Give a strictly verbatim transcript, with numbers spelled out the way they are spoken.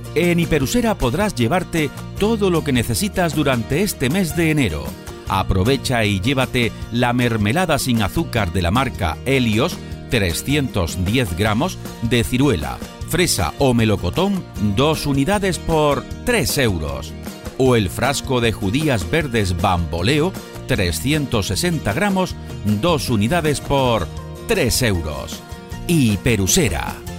En Hiperusera podrás llevarte todo lo que necesitas durante este mes de enero. Aprovecha y llévate la mermelada sin azúcar de la marca Helios, trescientos diez gramos, de ciruela, fresa o melocotón, dos unidades por tres euros. O el frasco de judías verdes Bamboleo, trescientos sesenta gramos, dos unidades por tres euros. Hiperusera.